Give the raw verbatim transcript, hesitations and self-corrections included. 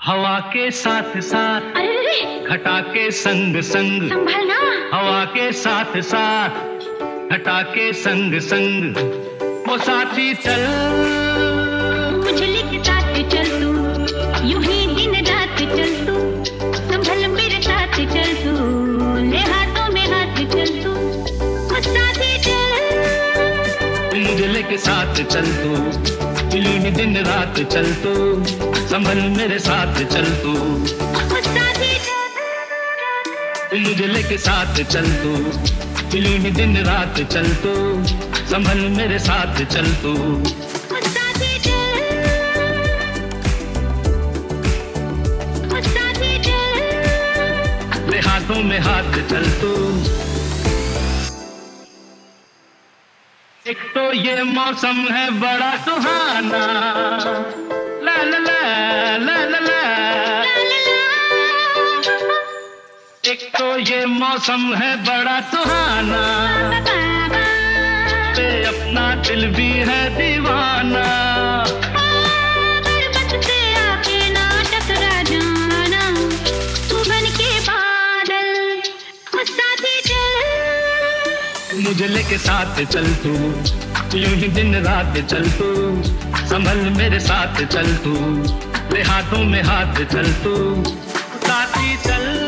हवा के साथ साथ, अरे घटा के संग संग, संभलना। हवा के साथ साथ, घटा के संग संग, वो साथी चल मुझे के साथ चल तू, यूं ही दिन रात चल तू, संभल मेरे साथ चल तू, ले हाथों में हाथ चल तू, वो साथी चल मुझे लेके साथ चल तू, यूं ही दिन रात चल तू, संभल मेरे साथ चल तू, वो साथी चल मुझे लेके साथ चल तू, यूं ही दिन रात चल तू, संभल मेरे साथ चल तू, वो साथी चल, वो साथी चल ले हाथों में हाथ चल तू। एक तो ये मौसम है बड़ा सुहाना, ला ला ला ला ला ला। एक तो ये मौसम है बड़ा सुहाना, पे अपना दिल भी है दीवाना। पर्वत से आके ना टकरा जाना, तू बन के बादल, वो साथी चल मुझे लेके साथ चल तू, यूं ही दिन रात चल तू, संभल मेरे साथ चल तू, ले हाथों में हाथ चल तू, साथी चल।